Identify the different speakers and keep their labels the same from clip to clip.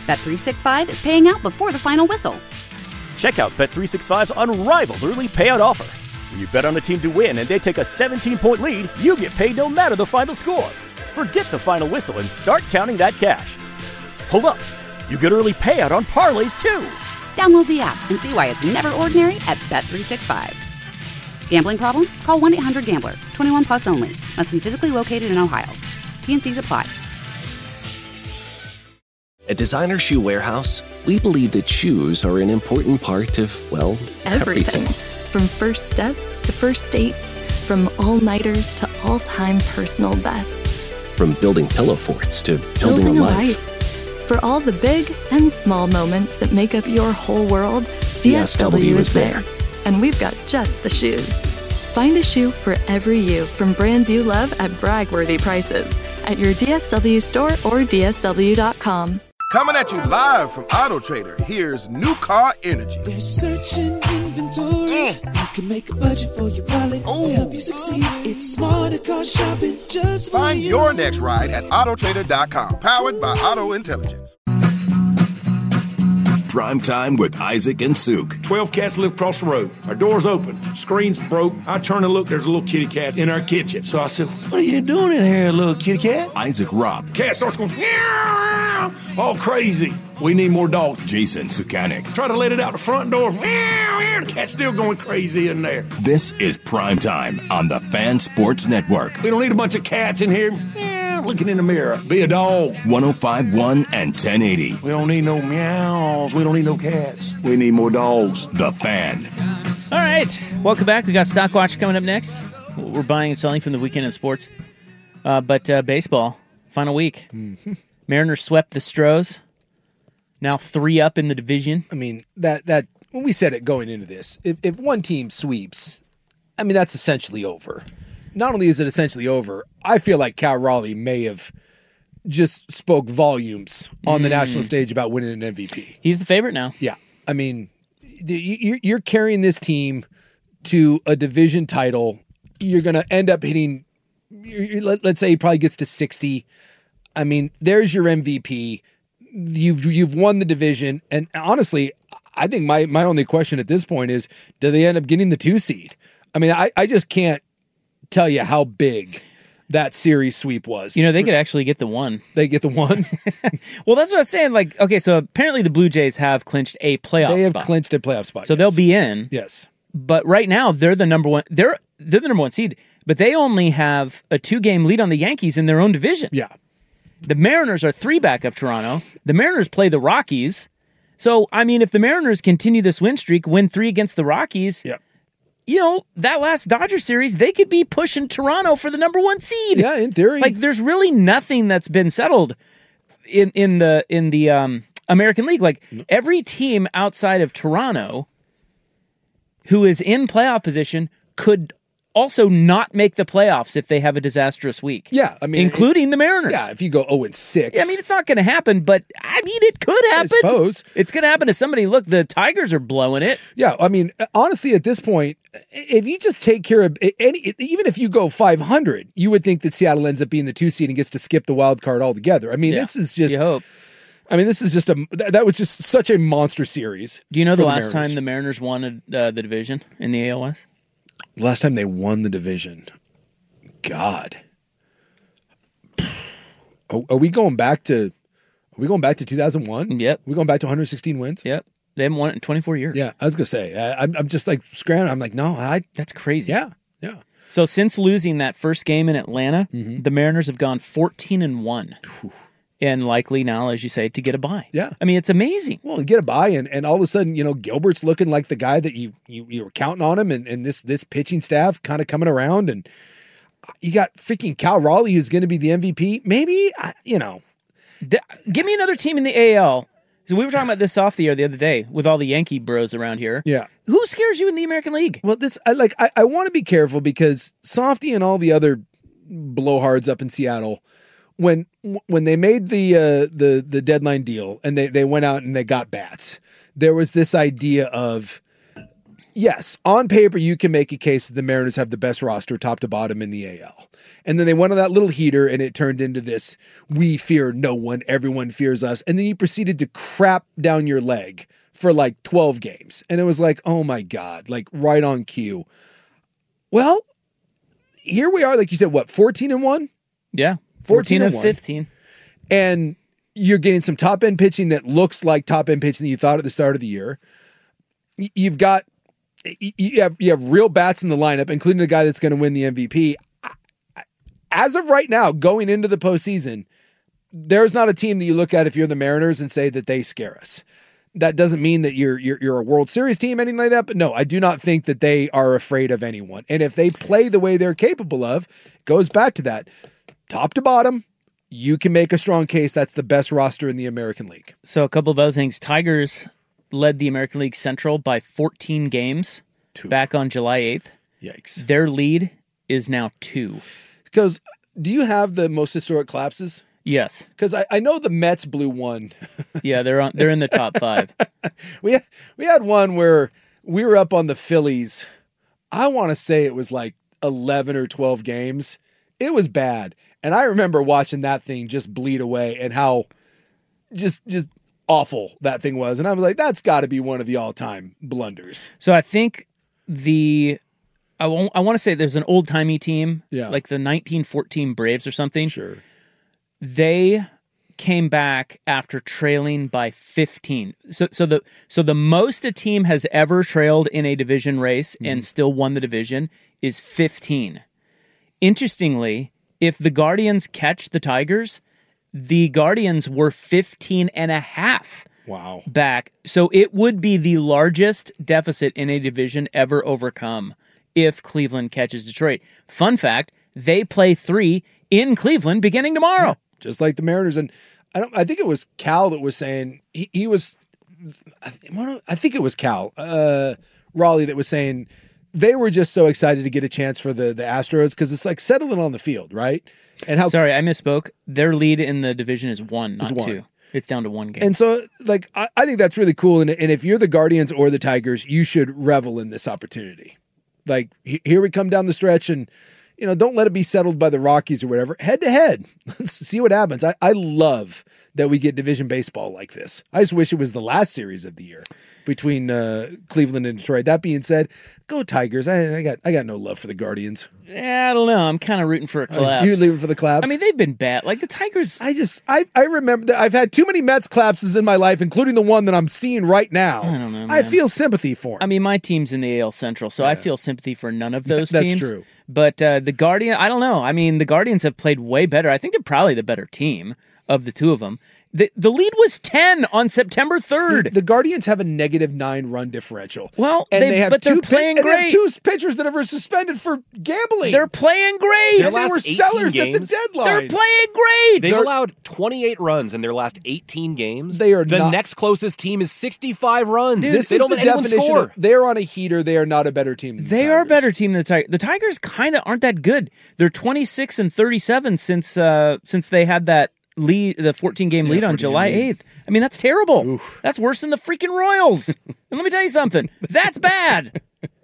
Speaker 1: Bet365 is paying out before the final whistle.
Speaker 2: Check out Bet365's unrivaled early payout offer. When you bet on a team to win and they take a 17-point lead, you get paid no matter the final score. Forget the final whistle and start counting that cash. Hold up. You get early payout on parlays, too.
Speaker 1: Download the app and see why it's never ordinary at Bet365. Gambling problem? Call 1-800-GAMBLER. 21 plus only. Must be physically located in Ohio. T&Cs apply.
Speaker 3: At Designer Shoe Warehouse, we believe that shoes are an important part of, well, everything.
Speaker 4: From first steps to first dates, from all-nighters to all-time personal bests.
Speaker 3: From building pillow forts to building a life.
Speaker 4: For all the big and small moments that make up your whole world, DSW is there. And we've got just the shoes. Find a shoe for every you from brands you love at brag-worthy prices at your DSW store or DSW.com.
Speaker 5: Coming at you live from Auto Trader, here's New Car Energy.
Speaker 6: They're searching inventory. You can make a budget for your wallet to help you succeed. It's smarter car shopping just for
Speaker 5: Find
Speaker 6: you.
Speaker 5: your next ride at autotrader.com. Powered by Auto Intelligence.
Speaker 7: Prime Time with Isaac and Suk.
Speaker 8: 12 cats live across the road. Our door's open. Screen's broke. I turn and look. There's a little kitty cat in our kitchen. So I said, "What are you doing in here, little kitty cat?"
Speaker 7: Isaac Robb.
Speaker 8: Cat starts going, meow, all crazy. We need more dogs.
Speaker 7: Jason Sukanik.
Speaker 8: Try to let it out the front door. Meow, meow. The cat's still going crazy in there.
Speaker 7: This is Prime Time on the Fan Sports Network.
Speaker 8: We don't need a bunch of cats in here. Meow, looking in the mirror. Be a dog.
Speaker 7: 105.1 and 1080.
Speaker 8: We don't need no meows. We don't need no cats. We need more dogs.
Speaker 7: The Fan.
Speaker 9: All right. Welcome back. We got Stock Watch coming up next. We're buying and selling from the weekend in sports. But baseball, final week. Mm-hmm. Mariners swept the Stros. Now 3 up in the division.
Speaker 10: I mean, that when we said it going into this, if one team sweeps, I mean, that's essentially over. Not only is it essentially over, I feel like Cal Raleigh may have just spoke volumes on the national stage about winning an MVP.
Speaker 9: He's the favorite now.
Speaker 10: Yeah. I mean, you're carrying this team to a division title. You're going to end up hitting, let's say he probably gets to 60. I mean, there's your MVP. You've won the division. And honestly, I think my only question at this point is, do they end up getting the 2 seed? I mean, I just can't tell you how big that series sweep was.
Speaker 9: You know, they could actually get the 1.
Speaker 10: They get the 1?
Speaker 9: Well, that's what I was saying. Like, okay, so apparently the Blue Jays have clinched a playoff spot.
Speaker 10: They have clinched a playoff spot.
Speaker 9: So they'll be in.
Speaker 10: Yes.
Speaker 9: But right now, they're the number one. They're the number 1 seed, but they only have a 2-game lead on the Yankees in their own division.
Speaker 10: Yeah.
Speaker 9: The Mariners are 3 back of Toronto. The Mariners play the Rockies. So, I mean, if the Mariners continue this win streak, win 3 against the Rockies, you know, that last Dodger series, they could be pushing Toronto for the number 1 seed.
Speaker 10: Yeah, in theory.
Speaker 9: Like, there's really nothing that's been settled in the American League. Like, every team outside of Toronto who is in playoff position could also not make the playoffs if they have a disastrous week.
Speaker 10: Yeah, I mean,
Speaker 9: including the Mariners.
Speaker 10: Yeah, if you go 0-6.
Speaker 9: Yeah, I mean, it's not going to happen, but I mean, it could happen.
Speaker 10: I suppose.
Speaker 9: It's going to happen to somebody. Look, the Tigers are blowing it.
Speaker 10: Yeah, I mean, honestly, at this point, if you just take care of even if you go 500, you would think that Seattle ends up being the 2 seed and gets to skip the wild card altogether. I mean, this is just.
Speaker 9: You hope.
Speaker 10: I mean, this is just that was just such a monster series.
Speaker 9: Do you know the last time the Mariners won the division in the AL West?
Speaker 10: Last time they won the division, God, are we going back to 2001?
Speaker 9: Yep.
Speaker 10: Are we going back to 116 wins?
Speaker 9: Yep. They haven't won it in 24 years.
Speaker 10: Yeah, I was gonna say. I'm just like scrambling. I'm like, no,
Speaker 9: that's crazy.
Speaker 10: Yeah.
Speaker 9: So since losing that first game in Atlanta, the Mariners have gone 14-1. And likely now, as you say, to get a bye.
Speaker 10: Yeah.
Speaker 9: I mean, it's amazing.
Speaker 10: Well, you get a bye, and all of a sudden, you know, Gilbert's looking like the guy that you were counting on him, and this pitching staff kind of coming around, and you got freaking Cal Raleigh, who's going to be the MVP. Maybe, you know.
Speaker 9: Give me another team in the AL. So we were talking about this off the air the other day with all the Yankee bros around here.
Speaker 10: Yeah.
Speaker 9: Who scares you in the American League?
Speaker 10: Well, I want to be careful because Softy and all the other blowhards up in Seattle, when they made the deadline deal and they went out and they got bats, there was this idea of yes, on paper, you can make a case that the Mariners have the best roster top to bottom in the AL. And then they went on that little heater and it turned into this, we fear no one, everyone fears us. And then you proceeded to crap down your leg for like 12 games. And it was like, oh my God, like right on cue. Well, here we are, like you said, what, 14-1?
Speaker 9: Yeah, 14 of 15.
Speaker 10: And you're getting some top-end pitching that looks like top-end pitching that you thought at the start of the year. You have real bats in the lineup, including the guy that's going to win the MVP. As of right now, going into the postseason, there's not a team that you look at if you're the Mariners and say that they scare us. That doesn't mean that you're a World Series team, anything like that. But no, I do not think that they are afraid of anyone. And if they play the way they're capable of, it goes back to that. Top to bottom, you can make a strong case that's the best roster in the American League.
Speaker 9: So a couple of other things. Tigers led the American League Central by 14 games back on July 8th.
Speaker 10: Yikes.
Speaker 9: Their lead is now 2.
Speaker 10: Because do you have the most historic collapses?
Speaker 9: Yes.
Speaker 10: Because I know the Mets blew one.
Speaker 9: Yeah, they're in the top 5.
Speaker 10: We had one where we were up on the Phillies. I want to say it was like 11 or 12 games. It was bad. And I remember watching that thing just bleed away and how just awful that thing was. And I was like, that's got to be one of the all-time blunders.
Speaker 9: So I think I want to say there's an old-timey team, like the 1914 Braves or something.
Speaker 10: Sure.
Speaker 9: They came back after trailing by 15. So the most a team has ever trailed in a division race and still won the division is 15. Interestingly, if the Guardians catch the Tigers, the Guardians were 15 and a half back. So it would be the largest deficit in a division ever overcome if Cleveland catches Detroit. Fun fact, they play 3 in Cleveland beginning tomorrow.
Speaker 10: Yeah, just like the Mariners. And I think it was Cal that was saying he was, I think it was Cal, Raleigh, that was saying they were just so excited to get a chance for the Astros because it's like settling on the field, right? And how
Speaker 9: Sorry, I misspoke. Their lead in the division is 1, not 2. It's down to 1 game.
Speaker 10: And so, like, I think that's really cool. And if you're the Guardians or the Tigers, you should revel in this opportunity. Like, here we come down the stretch and, don't let it be settled by the Rockies or whatever. Head to head. Let's see what happens. I love that we get division baseball like this. I just wish it was the last series of the year between Cleveland and Detroit. That being said, go Tigers. I got no love for the Guardians.
Speaker 9: Yeah, I don't know. I'm kind of rooting for a collapse.
Speaker 10: You're leaving for the collapse?
Speaker 9: I mean, they've been bad. Like the Tigers.
Speaker 10: I remember that I've had too many Mets collapses in my life, including the one that I'm seeing right now.
Speaker 9: I don't know, man.
Speaker 10: I feel sympathy for him.
Speaker 9: I mean, my team's in the AL Central, so I feel sympathy for none of those
Speaker 10: That's
Speaker 9: teams.
Speaker 10: true.
Speaker 9: But the Guardians, I don't know. I mean, the Guardians have played way better. I think they're probably the better team of the two of them. The lead was 10 on September 3rd.
Speaker 10: The Guardians have a -9 run differential.
Speaker 9: Well,
Speaker 10: and they're
Speaker 9: playing great.
Speaker 10: They have 2 pitchers that are suspended for gambling.
Speaker 9: They're playing great.
Speaker 11: Their
Speaker 10: They were
Speaker 11: last 18
Speaker 10: sellers
Speaker 11: games,
Speaker 10: at the deadline.
Speaker 9: They're playing great.
Speaker 11: They've allowed 28 runs in their last 18 games.
Speaker 10: They are
Speaker 11: the
Speaker 10: not-
Speaker 11: next closest team is 65 runs.
Speaker 10: This
Speaker 11: they
Speaker 10: is
Speaker 11: don't
Speaker 10: the
Speaker 11: let anyone
Speaker 10: definition
Speaker 11: score.
Speaker 10: of they're on a heater. They are not a better team than the
Speaker 9: They are a
Speaker 10: Tigers.
Speaker 9: better team than the Tigers. The Tigers kind of aren't that good. They're 26 and 37 since they had that lead, the 14-game lead on July 8th. I mean, that's terrible.
Speaker 10: Oof.
Speaker 9: That's worse than the freaking Royals. And let me tell you something. That's bad.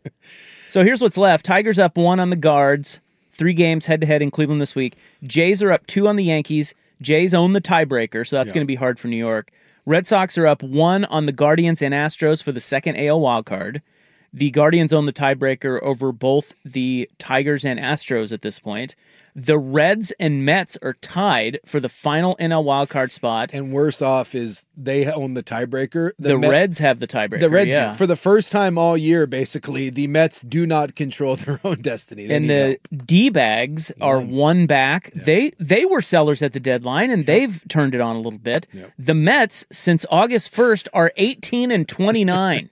Speaker 9: So here's what's left. Tigers up 1 on the Guards. 3 games head-to-head in Cleveland this week. Jays are up 2 on the Yankees. Jays own the tiebreaker, so that's going to be hard for New York. Red Sox are up 1 on the Guardians and Astros for the second AL wildcard. The Guardians own the tiebreaker over both the Tigers and Astros at this point. The Reds and Mets are tied for the final NL wildcard spot.
Speaker 10: And worse off is they own the tiebreaker.
Speaker 9: The Reds have the tiebreaker.
Speaker 10: The Reds
Speaker 9: yeah.
Speaker 10: do. For the first time all year, basically, the Mets do not control their own destiny. They
Speaker 9: And
Speaker 10: need
Speaker 9: the
Speaker 10: help.
Speaker 9: D-bags are 1 back. Yeah. They were sellers at the deadline, and they've turned it on a little bit. Yep. The Mets, since August 1st, are 18 and 29.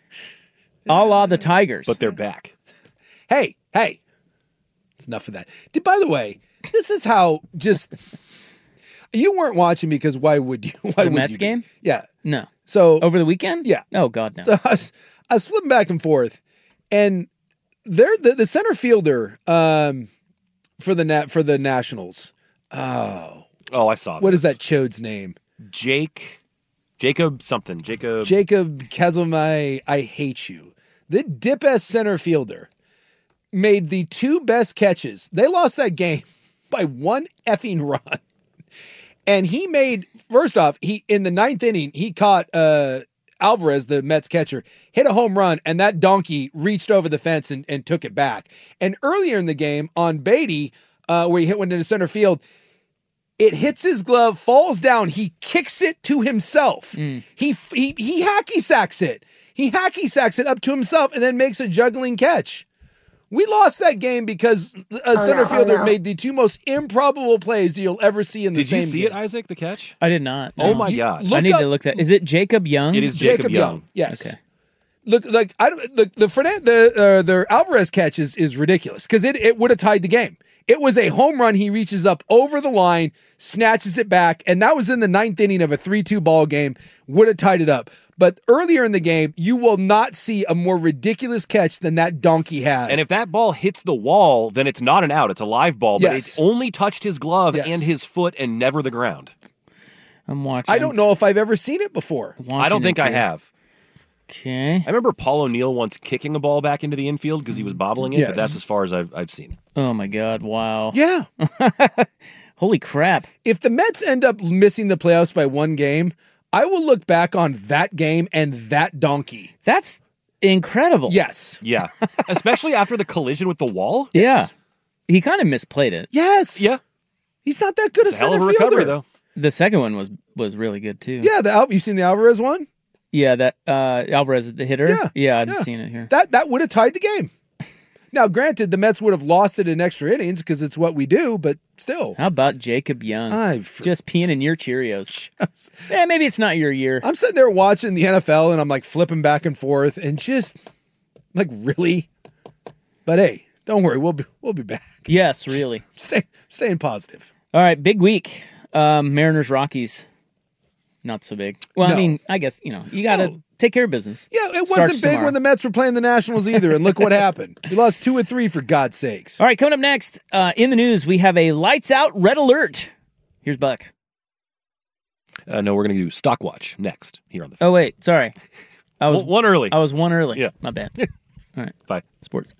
Speaker 9: A la the Tigers.
Speaker 11: But they're back.
Speaker 10: Hey. It's enough of that. By the way, this is how just... You weren't watching because why would you? Why
Speaker 9: the
Speaker 10: would
Speaker 9: Mets
Speaker 10: you
Speaker 9: game?
Speaker 10: Yeah.
Speaker 9: No.
Speaker 10: So
Speaker 9: over the weekend?
Speaker 10: Yeah.
Speaker 9: Oh, God, no.
Speaker 10: So I was flipping back and forth, and they're the center fielder for the Nationals.
Speaker 11: Oh, I saw
Speaker 10: What
Speaker 11: this.
Speaker 10: is that chode's name?
Speaker 11: Jacob something. Jacob
Speaker 10: Chasm, I hate you. The dip-ass center fielder made the 2 best catches. They lost that game by 1 effing run. And he made, first off, in the 9th inning, he caught Alvarez, the Mets catcher, hit a home run, and that donkey reached over the fence and took it back. And earlier in the game, on Beatty, where he hit one into center field, it hits his glove, falls down. He kicks it to himself. He hacky sacks it. He hacky sacks it up to himself and then makes a juggling catch. We lost that game because a center fielder made the 2 most improbable plays you'll ever see in the same game.
Speaker 11: Did you see it, Isaac, the catch?
Speaker 9: I did not.
Speaker 11: No. Oh, my God.
Speaker 9: I need to look that. Is it Jacob Young?
Speaker 11: It is Jacob Young.
Speaker 10: Yes.
Speaker 9: Okay.
Speaker 10: Look, like the Alvarez catch is ridiculous because it would have tied the game. It was a home run. He reaches up over the line, snatches it back, and that was in the 9th inning of a 3-2 ball game. Would have tied it up. But earlier in the game, you will not see a more ridiculous catch than that donkey had.
Speaker 11: And if that ball hits the wall, then it's not an out. It's a live ball, but
Speaker 10: Yes.
Speaker 11: it's only touched his glove
Speaker 10: Yes.
Speaker 11: and his foot and never the ground.
Speaker 9: I'm watching.
Speaker 10: I don't know if I've ever seen it before.
Speaker 11: I don't think I have.
Speaker 9: Okay.
Speaker 11: I remember Paul O'Neill once kicking a ball back into the infield because he was bobbling it,
Speaker 10: Yes.
Speaker 11: but that's as far as I've seen.
Speaker 9: Oh, my God. Wow.
Speaker 10: Yeah.
Speaker 9: Holy crap.
Speaker 10: If the Mets end up missing the playoffs by 1 game, I will look back on that game and that donkey.
Speaker 9: That's incredible.
Speaker 10: Yes.
Speaker 11: Yeah. Especially after the collision with the wall.
Speaker 9: Yeah. He kind of misplayed it.
Speaker 10: Yes.
Speaker 11: Yeah.
Speaker 10: He's not that good
Speaker 11: It's
Speaker 10: a
Speaker 11: a hell
Speaker 10: center
Speaker 11: of a
Speaker 10: fielder.
Speaker 11: recovery, though.
Speaker 9: The second one was really good, too.
Speaker 10: Yeah, you seen the Alvarez one?
Speaker 9: Yeah, that Alvarez, the hitter?
Speaker 10: Yeah.
Speaker 9: I hadn't seen it here.
Speaker 10: That would have tied the game. Now, granted, the Mets would have lost it in extra innings because it's what we do, but still.
Speaker 9: How about Jacob Young? Just peeing in your Cheerios. Yeah, maybe it's not your year.
Speaker 10: I'm sitting there watching the NFL and I'm like flipping back and forth and just like, really? But hey, don't worry, we'll be back.
Speaker 9: Yes, really.
Speaker 10: Staying positive.
Speaker 9: All right, big week. Mariners Rockies. Not so big. Well,
Speaker 10: No.
Speaker 9: I mean, I guess, you got to take care of business.
Speaker 10: Yeah, it
Speaker 9: Starts
Speaker 10: wasn't big
Speaker 9: tomorrow.
Speaker 10: when the Mets were playing the Nationals either, and look what happened. We lost 2 or 3 for God's sakes.
Speaker 9: All right, coming up next, in the news, we have a lights out red alert. Here's Buck.
Speaker 11: No, we're going to do Stock Watch next here on the.
Speaker 9: Oh, wait, sorry. I was
Speaker 11: one early.
Speaker 9: I was one early.
Speaker 11: Yeah.
Speaker 9: My bad. All right.
Speaker 11: Bye.
Speaker 9: Sports.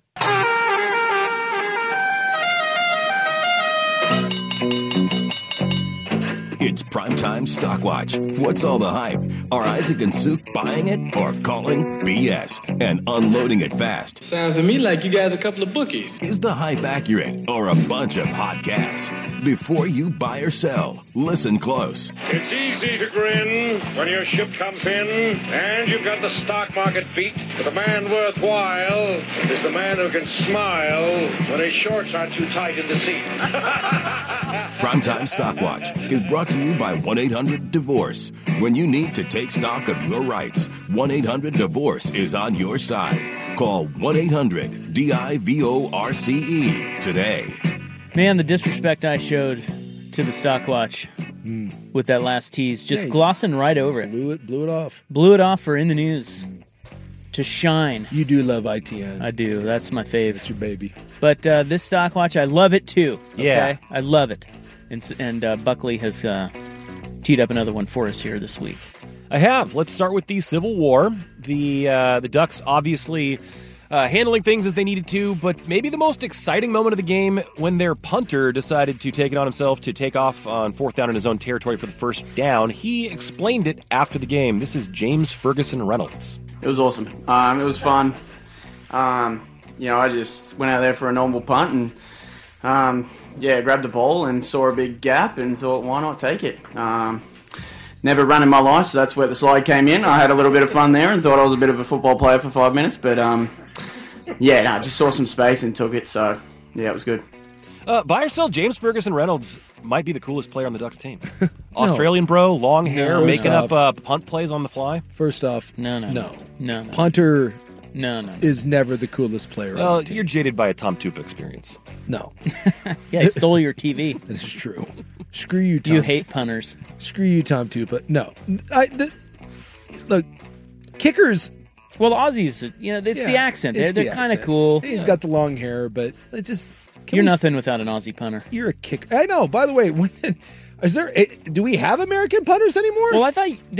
Speaker 7: It's Primetime Stock Watch. What's all the hype? Are Isaac and Suk buying it or calling BS and unloading it fast?
Speaker 12: Sounds to me like you guys are a couple of bookies.
Speaker 7: Is the hype accurate or a bunch of hot gas? Before you buy or sell, listen close.
Speaker 13: It's easy to grin when your ship comes in and you've got the stock market beat. But the man worthwhile is the man who can smile when his shorts aren't too tight in the seat.
Speaker 7: Primetime Stock Watch is brought to you by 1-800-DIVORCE. When you need to take stock of your rights, 1-800-DIVORCE is on your side. Call 1-800-DIVORCE today.
Speaker 9: Man, the disrespect I showed to the Stock Watch with that last tease, just glossing right over it.
Speaker 10: Blew it off.
Speaker 9: Blew it off for In the News to shine.
Speaker 10: You do love ITN.
Speaker 9: I do. That's my fave.
Speaker 10: It's your baby.
Speaker 9: But this Stock Watch, I love it too. Okay?
Speaker 11: Yeah.
Speaker 9: I love it. And Buckley has teed up another one for us here this week.
Speaker 11: I have. Let's start with the Civil War. The Ducks obviously handling things as they needed to, but maybe the most exciting moment of the game when their punter decided to take it on himself to take off on 4th down in his own territory for the first down. He explained it after the game. This is James Ferguson Reynolds.
Speaker 14: It was awesome. It was fun. I just went out there for a normal punt and grabbed the ball and saw a big gap and thought, why not take it? Never run in my life, so that's where the slide came in. I had a little bit of fun there and thought I was a bit of a football player for 5 minutes, but just saw some space and took it, so it was good.
Speaker 11: Buy or sell, James Ferguson Reynolds might be the coolest player on the Ducks team. Australian bro, long hair, making up punt plays on the fly.
Speaker 10: First off,
Speaker 9: no.
Speaker 10: Punter
Speaker 9: No.
Speaker 10: is never the coolest player.
Speaker 11: Well,
Speaker 10: on the team.
Speaker 11: you're jaded by a Tom Tupa experience.
Speaker 10: No.
Speaker 9: Yeah, he stole your TV.
Speaker 10: This is true. Screw you, Tom.
Speaker 9: You hate punters.
Speaker 10: Screw you, Tom Tupa. No. Look, kickers.
Speaker 9: Well, the Aussies, it's the accent.
Speaker 10: It's
Speaker 9: They're
Speaker 10: the
Speaker 9: kind of
Speaker 10: accent.
Speaker 9: cool.
Speaker 10: He's got the long hair, but it just...
Speaker 9: You're nothing without an Aussie punter.
Speaker 10: You're a kicker. I know. By the way, do we have American punters anymore?
Speaker 9: Well, I thought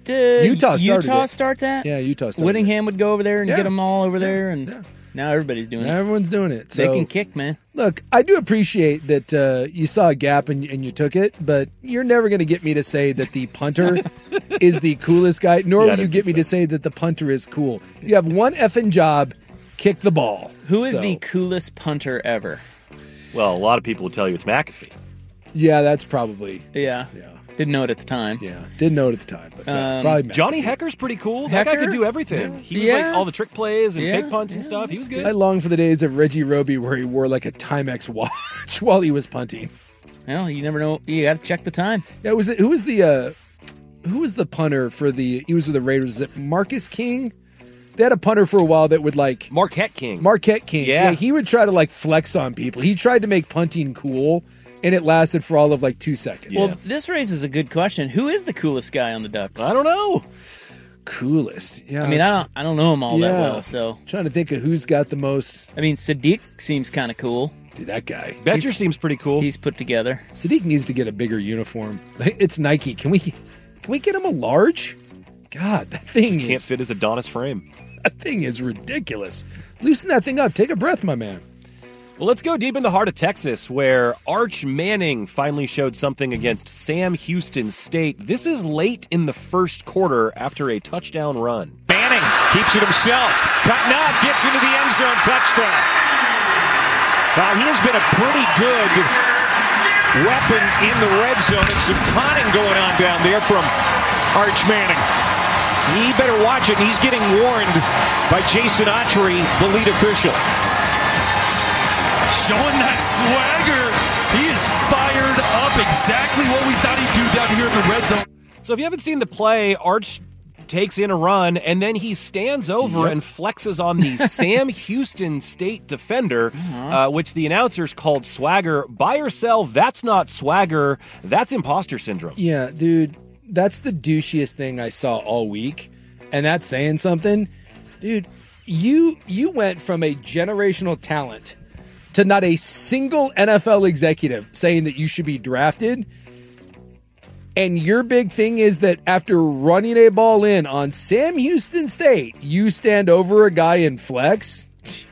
Speaker 10: Utah started it.
Speaker 9: start that?
Speaker 10: Yeah, Utah started
Speaker 9: Whittingham would go over there and
Speaker 10: Yeah.
Speaker 9: get them all over there, and now everybody's doing it.
Speaker 10: Everyone's doing it.
Speaker 9: They
Speaker 10: So,
Speaker 9: can kick, man.
Speaker 10: look, I do appreciate that you saw a gap and you took it, but you're never going to get me to say that the punter is the coolest guy, nor will you get me to say that the punter is cool. You have one effing job, kick the ball.
Speaker 9: Who is
Speaker 10: So,
Speaker 9: the coolest punter ever?
Speaker 11: Well, a lot of people would tell you it's McAfee.
Speaker 10: Yeah, that's probably.
Speaker 9: Yeah. Didn't know it at the time.
Speaker 10: Yeah, didn't know it at the time, but probably McAfee.
Speaker 11: Johnny Hecker's pretty cool. That guy
Speaker 9: Hecker?
Speaker 11: could do everything. He was like all the trick plays and fake punts and stuff. He was good.
Speaker 10: I long for the days of Reggie Roby where he wore like a Timex watch while he was punting.
Speaker 9: Well, you never know. You got to check the time.
Speaker 10: Yeah, who was the punter for the? He was with the Raiders. Is it Marcus King? They had a punter for a while that would like
Speaker 11: Marquette King.
Speaker 10: Yeah, he would try to like flex on people. He tried to make punting cool, and it lasted for all of like 2 seconds.
Speaker 9: Well, this raises a good question. Who is the coolest guy on the Ducks?
Speaker 11: I don't know.
Speaker 10: Coolest. Yeah.
Speaker 9: I mean, I don't know him all that
Speaker 10: Yeah.
Speaker 9: well. So
Speaker 10: trying to think of who's got the most.
Speaker 9: I mean, Sadiq seems kind of cool.
Speaker 10: Dude, that guy.
Speaker 11: Betcher seems pretty cool.
Speaker 9: He's put together.
Speaker 10: Sadiq needs to get a bigger uniform. It's Nike. Can we get him a large? God, that thing
Speaker 11: Can't fit his Adonis frame.
Speaker 10: That thing is ridiculous. Loosen that thing up. Take a breath, my man.
Speaker 11: Well, let's go deep in the heart of Texas, where Arch Manning finally showed something against Sam Houston State. This is late in the first quarter after a touchdown run.
Speaker 15: Manning keeps it himself. Cutting up, gets into the end zone, touchdown. Well, he has been a pretty good weapon in the red zone, and some taunting going on down there from Arch Manning. He better watch it. He's getting warned by Jason Autry, the lead official.
Speaker 16: Showing that swagger. He is fired up. Exactly what we thought he'd do down here in the red zone.
Speaker 11: So if you haven't seen the play, Arch takes in a run, and then he stands over and flexes on the Sam Houston State defender, which the announcers called swagger. Buy or sell, that's not swagger. That's imposter syndrome.
Speaker 10: Yeah, dude. That's the douchiest thing I saw all week, and that's saying something. Dude, you went from a generational talent to not a single NFL executive saying that you should be drafted, and your big thing is that after running a ball in on Sam Houston State, you stand over a guy and flex?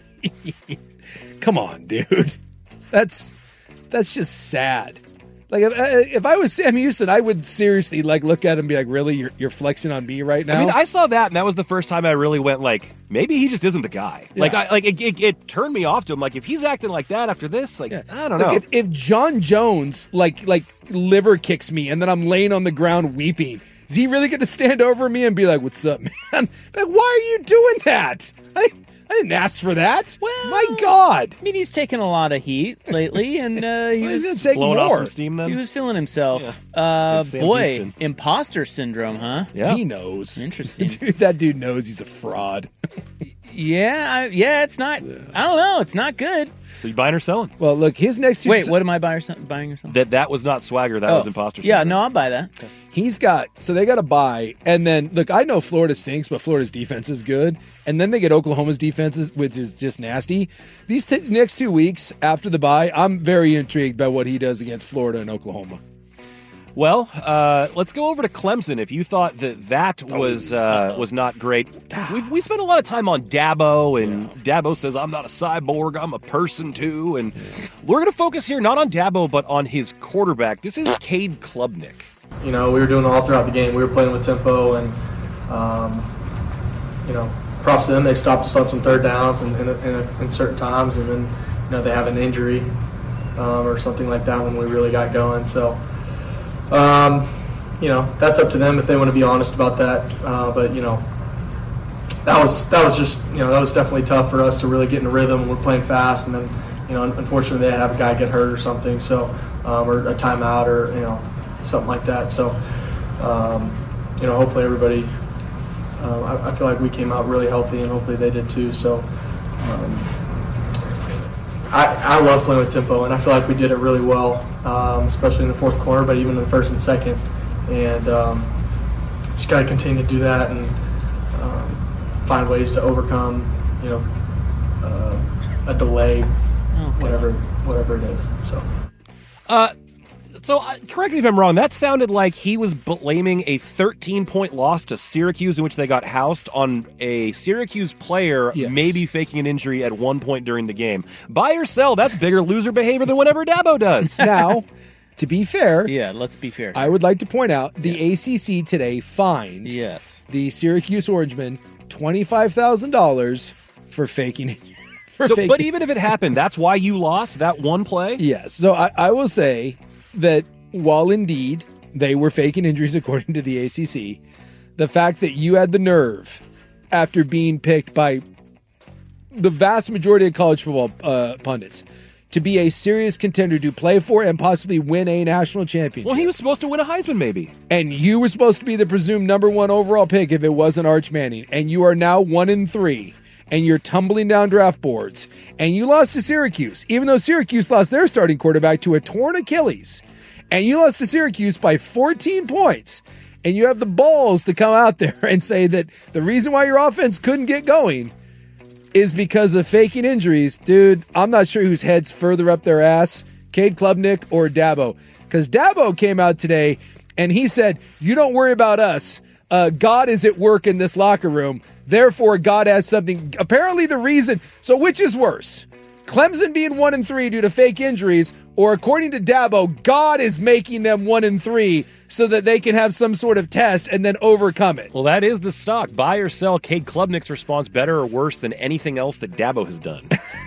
Speaker 10: Come on, dude. That's just sad. Like if I was Sam Houston, I would seriously like look at him and be like, "Really, you're flexing on me right now?"
Speaker 11: I mean, I saw that, and that was the first time I really went like, maybe he just isn't the guy.
Speaker 10: Yeah.
Speaker 11: Like, it turned me off to him. Like, if he's acting like that after this, like, I don't know.
Speaker 10: Like, if John Jones like liver kicks me and then I'm laying on the ground weeping, is he really going to stand over me and be like, "What's up, man?" Like, why are you doing that? I didn't ask for that.
Speaker 9: Well,
Speaker 10: my God.
Speaker 9: I mean, he's taken a lot of heat lately, and he
Speaker 10: he's
Speaker 9: was
Speaker 10: gonna take
Speaker 11: blowing
Speaker 10: more.
Speaker 11: off some steam then?
Speaker 9: He was feeling himself.
Speaker 11: Sam
Speaker 9: Boy,
Speaker 11: Houston.
Speaker 9: imposter syndrome, huh?
Speaker 11: Yeah.
Speaker 10: He knows.
Speaker 9: Interesting.
Speaker 10: Dude, that dude knows he's a fraud.
Speaker 9: Yeah, it's not. I don't know. It's not good.
Speaker 11: So you buying or selling?
Speaker 10: Well, look, his next two.
Speaker 9: Wait, what am I buying or selling?
Speaker 11: That was not swagger. That was imposter
Speaker 9: Yeah,
Speaker 11: syndrome.
Speaker 9: no, I'll buy that.
Speaker 10: He's got, so they got to buy, and then, look, I know Florida stinks, but Florida's defense is good, and then they get Oklahoma's defenses, which is just nasty. These next 2 weeks after the bye, I'm very intrigued by what he does against Florida and Oklahoma.
Speaker 11: Well, let's go over to Clemson. If you thought that was not great, we spent a lot of time on Dabo, and Dabo says I'm not a cyborg, I'm a person too, and we're going to focus here not on Dabo but on his quarterback. This is Cade Klubnik.
Speaker 17: You know, we were doing it all throughout the game. We were playing with tempo, and props to them. They stopped us on some third downs in certain times, and then they have an injury or something like that when we really got going. So. That's up to them if they want to be honest about that. But that was just that was definitely tough for us to really get in a rhythm. We're playing fast, and then unfortunately they have a guy get hurt or something, so or a timeout or something like that. So hopefully everybody. I feel like we came out really healthy, and hopefully they did too. So. I love playing with tempo, and I feel like we did it really well, especially in the fourth quarter, but even in the first and second. And just got to continue to do that and find ways to overcome, a delay, whatever it is. So.
Speaker 11: So correct me if I'm wrong. That sounded like he was blaming a 13-point loss to Syracuse in which they got housed on a Syracuse player maybe faking an injury at one point during the game. Buy or sell, that's bigger loser behavior than whatever Dabo does.
Speaker 10: Now, to be fair,
Speaker 9: let's be fair.
Speaker 10: I would like to point out the ACC today fined the Syracuse Orangemen $25,000 for faking.
Speaker 11: But even if it happened, that's why you lost that one play?
Speaker 10: Yes. So I will say that while indeed they were faking injuries according to the ACC, the fact that you had the nerve after being picked by the vast majority of college football pundits to be a serious contender to play for and possibly win a national championship.
Speaker 11: Well, he was supposed to win a Heisman, maybe.
Speaker 10: And you were supposed to be the presumed number 1 overall pick if it wasn't Arch Manning. And you are now 1-3. And you're tumbling down draft boards. And you lost to Syracuse, even though Syracuse lost their starting quarterback to a torn Achilles. And you lost to Syracuse by 14 points. And you have the balls to come out there and say that the reason why your offense couldn't get going is because of faking injuries. Dude, I'm not sure whose head's further up their ass, Cade Klubnik or Dabo. Because Dabo came out today and he said, you don't worry about us. God is at work in this locker room. Therefore, God has something. Apparently the reason. So which is worse? Clemson being 1-3 due to fake injuries, or according to Dabo, God is making them 1-3 so that they can have some sort of test and then overcome it.
Speaker 11: Well, that is the stock. Buy or sell Cade Klubnik's response better or worse than anything else that Dabo has done?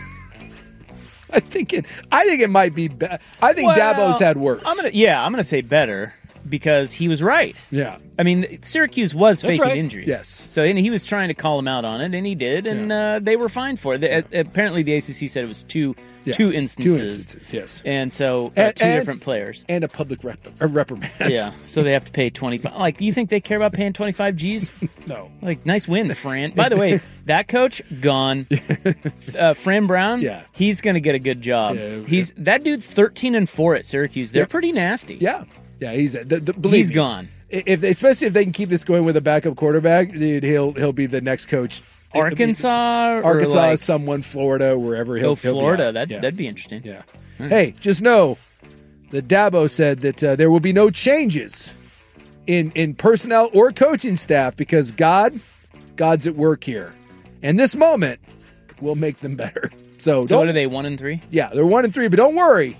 Speaker 10: I think it might be better. I think Dabo's had worse.
Speaker 9: I'm gonna say better. Because he was right.
Speaker 10: Yeah.
Speaker 9: I mean, Syracuse was
Speaker 10: That's
Speaker 9: faking
Speaker 10: right.
Speaker 9: injuries.
Speaker 10: Yes.
Speaker 9: So and he was trying to call him out on it, and he did, and they were fine for it. Apparently, the ACC said it was two instances.
Speaker 10: 2 instances, yes.
Speaker 9: And so two different players.
Speaker 10: And a public reprimand.
Speaker 9: Yeah. So they have to pay 25. Like, do you think they care about paying 25 G's?
Speaker 10: No.
Speaker 9: Like, nice win, Fran. By the way, that coach, gone. Fran Brown, he's going to get a good job. That dude's 13-4 at Syracuse. They're pretty nasty.
Speaker 10: Yeah. Yeah, he's
Speaker 9: gone.
Speaker 10: Especially if they can keep this going with a backup quarterback, dude, he'll be the next coach.
Speaker 9: Arkansas,
Speaker 10: someone, Florida, wherever he'll
Speaker 9: Florida.
Speaker 10: be at.
Speaker 9: That'd be interesting.
Speaker 10: Yeah. Hey, just know that Dabo said that there will be no changes in personnel or coaching staff because God's at work here, and this moment will make them better. So
Speaker 9: what are they, 1-3?
Speaker 10: Yeah, they're 1-3, but don't worry.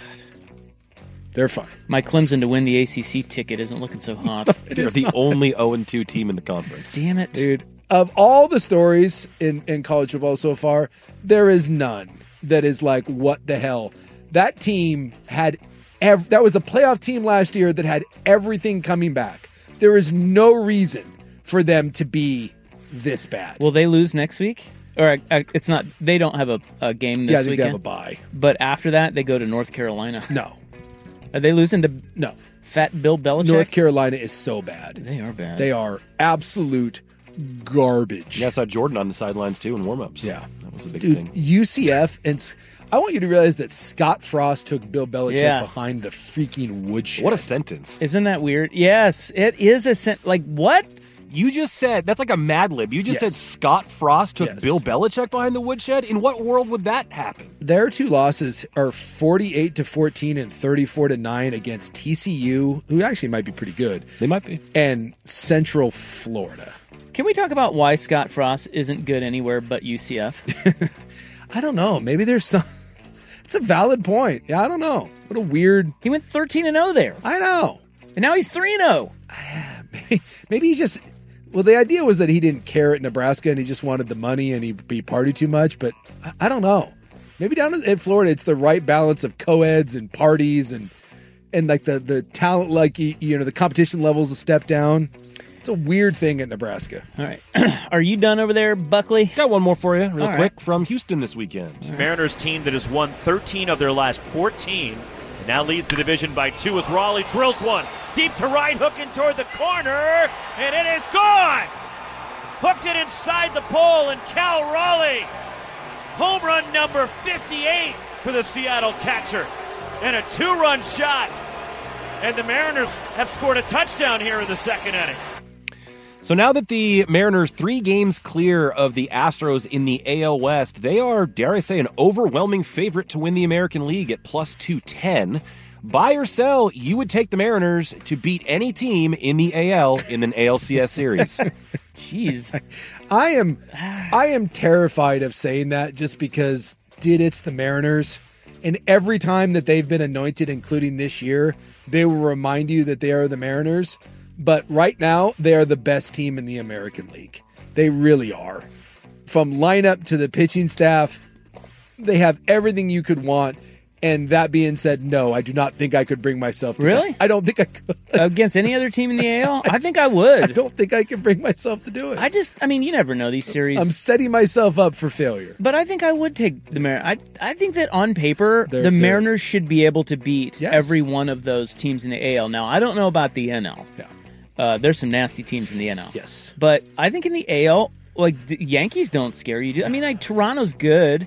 Speaker 10: They're fine.
Speaker 9: My Clemson to win the ACC ticket isn't looking so hot.
Speaker 11: They're the only 0-2 team in the conference.
Speaker 9: Damn it.
Speaker 10: Dude, of all the stories in college football so far, there is none that is like, what the hell? That team had, that was a playoff team last year that had everything coming back. There is no reason for them to be this bad.
Speaker 9: Will they lose next week? Or it's not, they don't have a game this weekend?
Speaker 10: Yeah, I think they have a bye.
Speaker 9: But after that, they go to North Carolina.
Speaker 10: No.
Speaker 9: Are they losing to Fat Bill Belichick?
Speaker 10: North Carolina is so bad.
Speaker 9: They are bad.
Speaker 10: They are absolute garbage.
Speaker 11: Yeah, I saw Jordan on the sidelines too in warmups.
Speaker 10: Yeah.
Speaker 11: That was a big
Speaker 10: Dude,
Speaker 11: thing.
Speaker 10: UCF, and I want you to realize that Scott Frost took Bill Belichick behind the freaking woodshed.
Speaker 11: What a sentence.
Speaker 9: Isn't that weird? Yes, it is a sentence. Like, what?
Speaker 11: You just said, that's like a Mad Lib. You just said Scott Frost took Bill Belichick behind the woodshed? In what world would that happen?
Speaker 10: Their two losses are 48-14 and 34-9 against TCU, who actually might be pretty good.
Speaker 11: They might be.
Speaker 10: And Central Florida.
Speaker 9: Can we talk about why Scott Frost isn't good anywhere but UCF?
Speaker 10: I don't know. Maybe there's some... It's a valid point. Yeah, I don't know. What a weird...
Speaker 9: He went 13-0 there.
Speaker 10: I know.
Speaker 9: And now he's 3-0.
Speaker 10: Maybe he just... Well, the idea was that he didn't care at Nebraska and he just wanted the money and he partied too much, but I don't know. Maybe down in Florida, it's the right balance of co-eds and parties and like the talent, like, you know, the competition levels a step down. It's a weird thing at Nebraska.
Speaker 9: All right. Are you done over there, Buckley?
Speaker 11: Got one more for you real quick from Houston this weekend.
Speaker 18: Mariners team that has won 13 of their last 14 and now leads the division by 2 as Raleigh drills one deep to right, hooking toward the corner, and it is gone! Hooked it inside the pole, and Cal Raleigh, home run number 58 for the Seattle catcher, and a 2-run shot. And the Mariners have scored a touchdown here in the second inning.
Speaker 11: So now that the Mariners 3 games clear of the Astros in the AL West, they are, dare I say, an overwhelming favorite to win the American League at plus 210. buy or sell, you would take the Mariners to beat any team in the AL in an ALCS series.
Speaker 9: Jeez.
Speaker 10: I am terrified of saying that just because, dude, it's the Mariners. And every time that they've been anointed, including this year, they will remind you that they are the Mariners. But right now, they are the best team in the American League. They really are. From lineup to the pitching staff, they have everything you could want. And that being said, no, I do not think I could bring myself to
Speaker 9: Really?
Speaker 10: that. I don't think I could.
Speaker 9: Against any other team in the AL? I think I would.
Speaker 10: I don't think I can bring myself to do it.
Speaker 9: I mean, you never know these series.
Speaker 10: I'm setting myself up for failure.
Speaker 9: But I think I would take the Mariners. I think that on paper, the Mariners should be able to beat every one of those teams in the AL. Now, I don't know about the NL.
Speaker 10: Yeah.
Speaker 9: There's some nasty teams in the NL.
Speaker 10: Yes.
Speaker 9: But I think in the AL, like, the Yankees don't scare you. I mean, like, Toronto's good,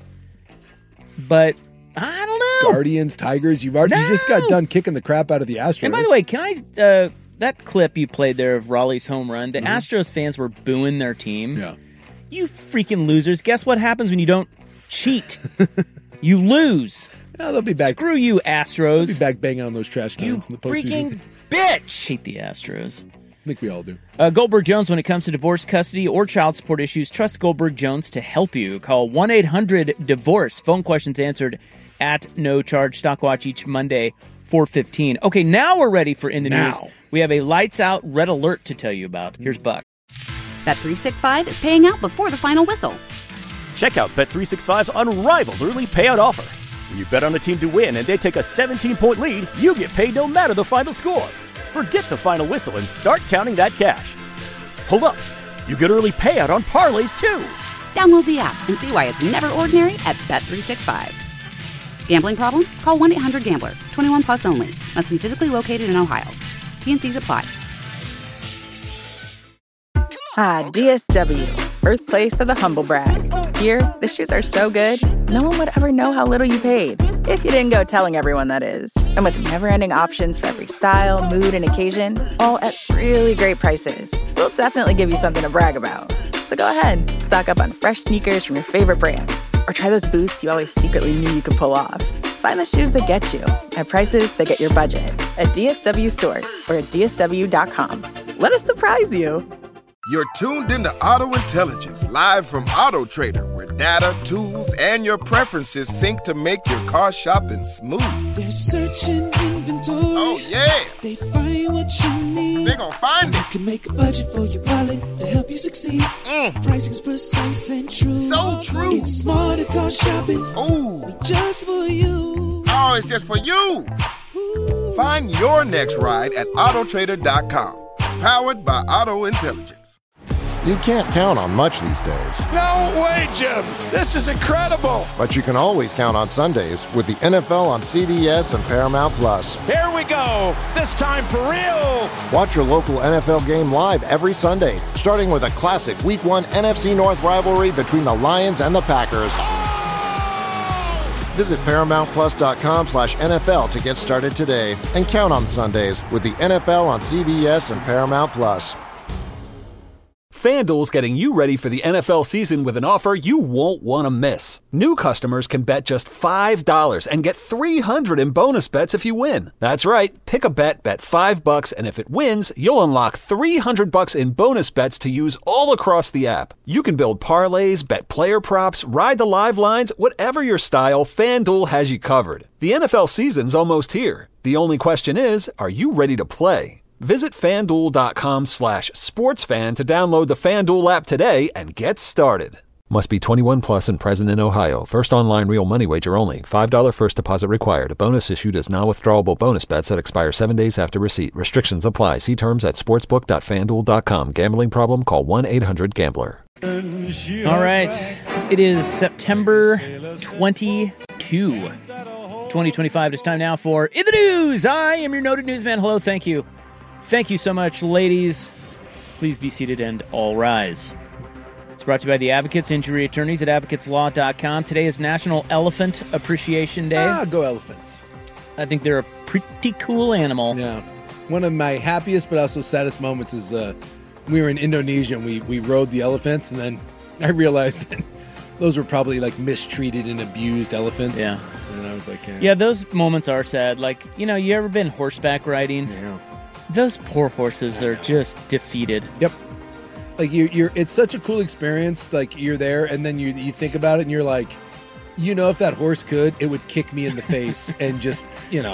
Speaker 9: but I don't know.
Speaker 10: Guardians, Tigers, you just got done kicking the crap out of the Astros.
Speaker 9: And by the way, can I that clip you played there of Raleigh's home run, the Astros fans were booing their team.
Speaker 10: Yeah.
Speaker 9: You freaking losers. Guess what happens when you don't cheat? You lose.
Speaker 10: Yeah, they'll be back.
Speaker 9: Screw you, Astros.
Speaker 10: They'll be back banging on those trash cans in the postseason.
Speaker 9: Freaking bitch. Hate the Astros.
Speaker 10: I think we all do.
Speaker 9: Goldberg Jones, when it comes to divorce, custody, or child support issues, trust Goldberg Jones to help you. Call 1-800-DIVORCE. Phone questions answered at no charge. Stockwatch each Monday, 4:15. Okay, now we're ready for In the News. We have a lights out red alert to tell you about. Here's Buck.
Speaker 1: Bet365 is paying out before the final whistle.
Speaker 2: Check out Bet365's unrivaled early payout offer. When you bet on a team to win and they take a 17-point lead, you get paid no matter the final score. Forget the final whistle and start counting that cash. Hold up. You get early payout on parlays, too.
Speaker 1: Download the app and see why it's never ordinary at Bet365. Gambling problem? Call 1-800-GAMBLER. 21 plus only. Must be physically located in Ohio. T&Cs apply.
Speaker 19: Ah, DSW, birthplace of the humble brag. Here, the shoes are so good, no one would ever know how little you paid. If you didn't go telling everyone, that is. And with never-ending options for every style, mood, and occasion, all at really great prices, we'll definitely give you something to brag about. So go ahead, stock up on fresh sneakers from your favorite brands, or try those boots you always secretly knew you could pull off. Find the shoes that get you at prices that get your budget at DSW stores or at DSW.com. Let us surprise you.
Speaker 5: You're tuned into Auto Intelligence, live from Auto Trader, where data, tools, and your preferences sync to make your car shopping smooth.
Speaker 6: They're searching inventory.
Speaker 5: Oh, yeah.
Speaker 6: They find what you need.
Speaker 5: They gon' find it.
Speaker 6: You can make a budget for your wallet to help you succeed. Pricing's precise and true.
Speaker 5: So true.
Speaker 6: It's smarter car shopping.
Speaker 5: Ooh.
Speaker 6: Just for you.
Speaker 5: Oh, it's just for you. Ooh. Find your next ride at Autotrader.com. Powered by Auto Intelligence.
Speaker 20: You can't count on much these days.
Speaker 8: No way, Jim. This is incredible.
Speaker 20: But you can always count on Sundays with the NFL on CBS and Paramount Plus.
Speaker 8: Here we go. This time for real.
Speaker 20: Watch your local NFL game live every Sunday, starting with a classic Week 1 NFC North rivalry between the Lions and the Packers. Visit ParamountPlus.com/NFL to get started today and count on Sundays with the NFL on CBS and Paramount Plus.
Speaker 21: FanDuel's getting you ready for the NFL season with an offer you won't want to miss. New customers can bet just $5 and get $300 in bonus bets if you win. That's right. Pick a bet $5, and if it wins, you'll unlock $300 in bonus bets to use all across the app. You can build parlays, bet player props, ride the live lines, whatever your style, FanDuel has you covered. The NFL season's almost here. The only question is, are you ready to play? Visit FanDuel.com/sportsfan to download the FanDuel app today and get started. Must be 21 plus and present in Ohio. First online real money wager only. $5 first deposit required. Bonus issued as non-withdrawable bonus bets that expire 7 days after receipt. Restrictions apply. See terms at sportsbook.fanduel.com. Gambling problem? Call 1-800-GAMBLER.
Speaker 9: All right. It is September 22, 2025. It's time now for In the News. I am your noted newsman. Hello. Thank you. Thank you so much, ladies. Please be seated and all rise. It's brought to you by the Advocates, injury attorneys at advocateslaw.com. Today is National Elephant Appreciation Day.
Speaker 10: Go elephants.
Speaker 9: I think they're a pretty cool animal.
Speaker 10: Yeah. One of my happiest but also saddest moments is we were in Indonesia and we rode the elephants, and then I realized that those were probably like mistreated and abused elephants.
Speaker 9: Yeah.
Speaker 10: And I was like,
Speaker 9: Yeah, those moments are sad. Like, you ever been horseback riding?
Speaker 10: Yeah.
Speaker 9: Those poor horses are just defeated.
Speaker 10: Yep. Like you're it's such a cool experience. Like you're there and then you think about it and you're like, if that horse could, it would kick me in the face and just,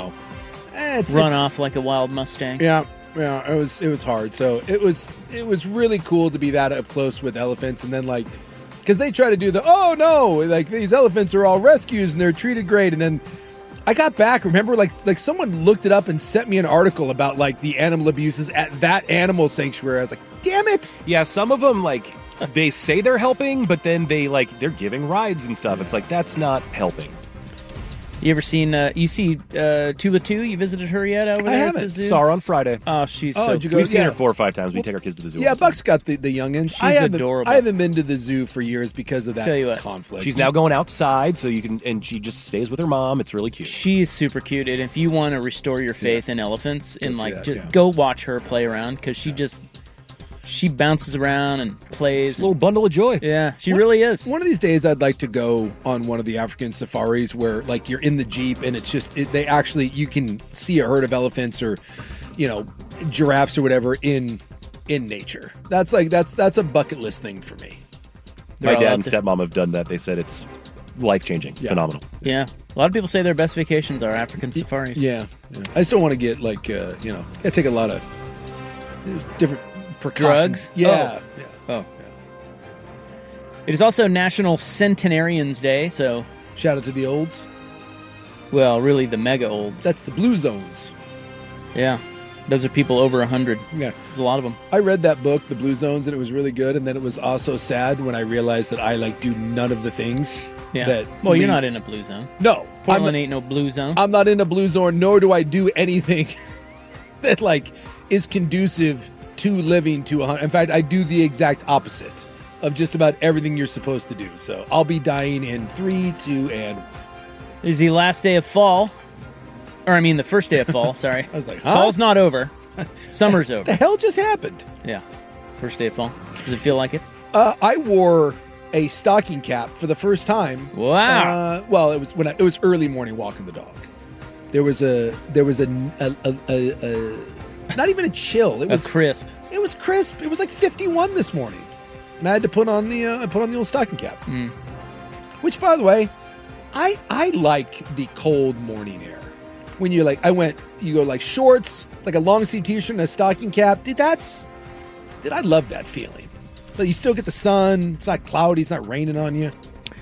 Speaker 9: run off like a wild Mustang.
Speaker 10: Yeah. Yeah, it was hard. So it was really cool to be that up close with elephants, and then because they try to do oh no, like these elephants are all rescues and they're treated great, and then I got back. Remember, like someone looked it up and sent me an article about the animal abuses at that animal sanctuary. I was like, damn it.
Speaker 11: Yeah, some of them they say they're helping, but then they're giving rides and stuff. It's that's not helping.
Speaker 9: You ever seen, you see Tula 2? You visited her yet over there?
Speaker 10: I haven't.
Speaker 9: At the zoo?
Speaker 11: Saw her on Friday.
Speaker 9: Oh, she's
Speaker 10: did you go?
Speaker 11: We've seen her 4 or 5 times. We take our kids to the zoo.
Speaker 10: Yeah, Buck's got the youngins.
Speaker 9: She's adorable.
Speaker 10: I haven't been to the zoo for years because of that conflict.
Speaker 11: She's now going outside, so you can, and she just stays with her mom. It's really cute.
Speaker 9: She's super cute, and if you want to restore your faith in elephants, and go watch her play around, because she bounces around and plays.
Speaker 11: A little bundle of joy.
Speaker 9: Yeah, she really is.
Speaker 10: One of these days, I'd like to go on one of the African safaris where, you're in the Jeep and it's just, you can see a herd of elephants or, giraffes or whatever in nature. That's a bucket list thing for me.
Speaker 11: My dad and stepmom have done that. They said it's life-changing, phenomenal.
Speaker 9: Yeah. A lot of people say their best vacations are African safaris.
Speaker 10: Yeah. I just don't want to get, I take a lot of different precautions.
Speaker 9: Drugs?
Speaker 10: Yeah.
Speaker 9: Oh. It is also National Centenarians Day, so...
Speaker 10: Shout out to the olds.
Speaker 9: Well, really the mega olds.
Speaker 10: That's the blue zones.
Speaker 9: Yeah. Those are people over 100.
Speaker 10: Yeah.
Speaker 9: There's a lot of them.
Speaker 10: I read that book, The Blue Zones, and it was really good, and then it was also sad when I realized that I, do none of the things that...
Speaker 9: Well, you're not in a blue zone.
Speaker 10: No.
Speaker 9: Portland ain't no blue zone.
Speaker 10: I'm not in a blue zone, nor do I do anything that, is conducive to living to 100. In fact, I do the exact opposite of just about everything you're supposed to do. So I'll be dying in 3, 2, and 1.
Speaker 9: It is the last day of fall. Or, I mean, the first day of fall, sorry.
Speaker 10: I was like,
Speaker 9: Fall's not over. Summer's over.
Speaker 10: The hell just happened?
Speaker 9: Yeah. First day of fall. Does it feel like it?
Speaker 10: I wore a stocking cap for the first time.
Speaker 9: Wow.
Speaker 10: Well, it was early morning walking the dog. There was a not even a chill. It was
Speaker 9: crisp.
Speaker 10: It was crisp. It was 51 this morning, and I had to put on the old stocking cap. Which, by the way, I like the cold morning air. When you're you go shorts, a long sleeve t-shirt and a stocking cap. Dude, I love that feeling. But you still get the sun. It's not cloudy. It's not raining on you.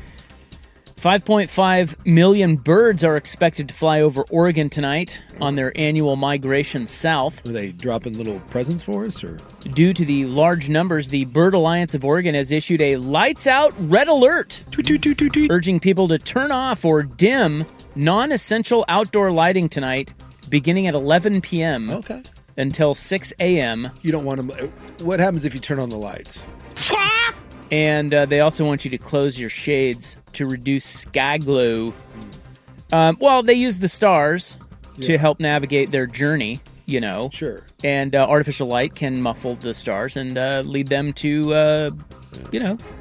Speaker 9: 5.5 million birds are expected to fly over Oregon tonight on their annual migration south.
Speaker 10: Are they dropping little presents for us, or?
Speaker 9: Due to the large numbers, the Bird Alliance of Oregon has issued a lights-out red alert, urging people to turn off or dim non-essential outdoor lighting tonight, beginning at 11 p.m. until 6 a.m.
Speaker 10: You don't want them. What happens if you turn on the lights?
Speaker 9: And they also want you to close your shades to reduce sky glow. Well, they use the stars to help navigate their journey,
Speaker 10: Sure.
Speaker 9: And artificial light can muffle the stars and lead them to,
Speaker 10: So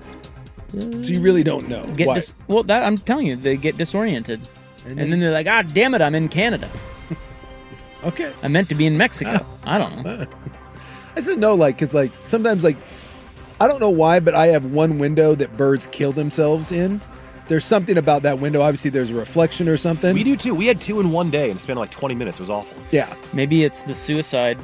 Speaker 10: you really don't know.
Speaker 9: I'm telling you, they get disoriented. And then they're like, damn it, I'm in Canada.
Speaker 10: Okay.
Speaker 9: I meant to be in Mexico. I don't know.
Speaker 10: I said no, because sometimes I don't know why, but I have one window that birds kill themselves in. There's something about that window. Obviously, there's a reflection or something.
Speaker 11: We do too. We had 2 in one day and it spent 20 minutes. It was awful.
Speaker 10: Yeah.
Speaker 9: Maybe it's the suicide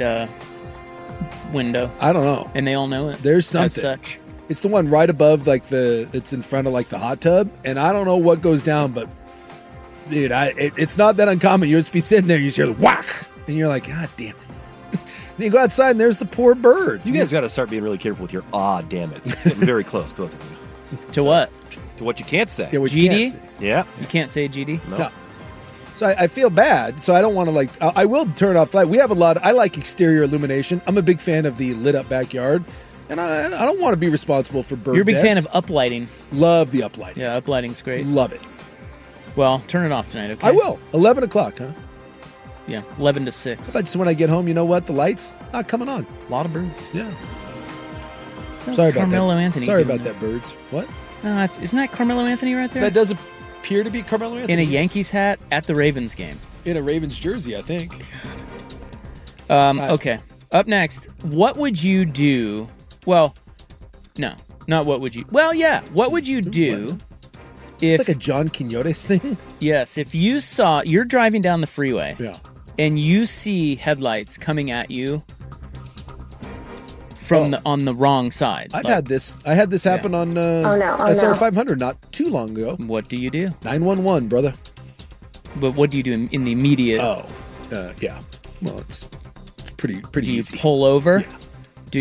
Speaker 9: window.
Speaker 10: I don't know.
Speaker 9: And they all know it.
Speaker 10: There's something.
Speaker 9: As such.
Speaker 10: It's the one right above it's in front of the hot tub. And I don't know what goes down, but dude, it's not that uncommon. You'll just be sitting there, you just hear the whack, and you're like, God damn it. Then you go outside and there's the poor bird.
Speaker 11: You guys got to start being really careful with your damn it. It's getting very close, both of you.
Speaker 9: To what?
Speaker 11: To what you can't say.
Speaker 10: Yeah, what you
Speaker 9: GD?
Speaker 10: can't say.
Speaker 11: Yeah.
Speaker 9: You can't say GD?
Speaker 11: No.
Speaker 10: So I feel bad. So I don't want to I will turn off the light. We have I like exterior illumination. I'm a big fan of the lit up backyard. And I don't want to be responsible for bird
Speaker 9: You're a big
Speaker 10: deaths.
Speaker 9: fan of uplighting.
Speaker 10: Love the uplighting.
Speaker 9: Yeah, uplighting's great.
Speaker 10: Love it.
Speaker 9: Well, turn it off tonight, okay?
Speaker 10: I will. 11 o'clock, huh?
Speaker 9: Yeah, 11 to 6.
Speaker 10: But just when I get home, you know what? The light's not coming on.
Speaker 9: A lot of birds.
Speaker 10: Yeah.
Speaker 9: That was
Speaker 10: Sorry about
Speaker 9: Carmelo
Speaker 10: that.
Speaker 9: Anthony.
Speaker 10: Sorry about that, birds. What?
Speaker 9: No, isn't that Carmelo Anthony right there?
Speaker 10: That doesn't. appear to be Carmelo Anthony.
Speaker 9: In a Yankees hat at the Ravens game.
Speaker 10: In a Ravens jersey, I think.
Speaker 9: Okay. Up next, what would you do? Well, no, not what would you. Well, yeah. What would you do if...
Speaker 10: It's like a John Quinones thing?
Speaker 9: Yes. If you're driving down the freeway.
Speaker 10: Yeah.
Speaker 9: And you see headlights coming at you from on the wrong side.
Speaker 10: I had this happen on SR 500 not too long ago.
Speaker 9: What do you do?
Speaker 10: 911, brother.
Speaker 9: But what do you do in the immediate?
Speaker 10: Yeah. Well, it's pretty easy.
Speaker 9: Do you pull over?
Speaker 10: Yeah.
Speaker 9: Do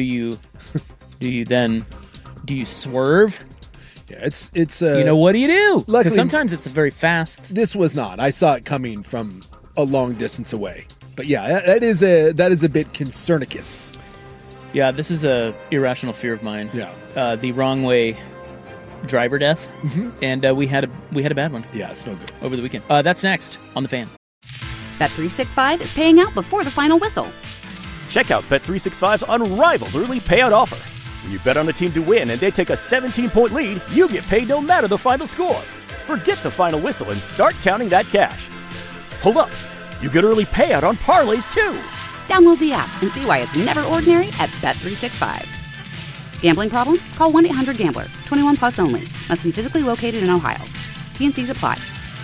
Speaker 9: you swerve?
Speaker 10: Yeah, it's
Speaker 9: what do you do?
Speaker 10: Luckily,
Speaker 9: because sometimes it's a very fast.
Speaker 10: This was not. I saw it coming from a long distance away. But yeah, that is a bit concernicus.
Speaker 9: Yeah, this is a irrational fear of mine.
Speaker 10: Yeah.
Speaker 9: The wrong way driver death.
Speaker 10: Mm-hmm.
Speaker 9: And we had a bad one.
Speaker 10: Yeah, it's no good.
Speaker 9: Over the weekend. That's next on The Fan.
Speaker 1: Bet365 is paying out before the final whistle.
Speaker 2: Check out Bet365's unrivaled early payout offer. When you bet on a team to win and they take a 17-point lead, you get paid no matter the final score. Forget the final whistle and start counting that cash. Hold up. You get early payout on parlays, too.
Speaker 1: Download the app and see why it's never ordinary at Bet365. Gambling problem? Call 1-800-GAMBLER. 21 plus only. Must be physically located in Ohio. T&Cs apply.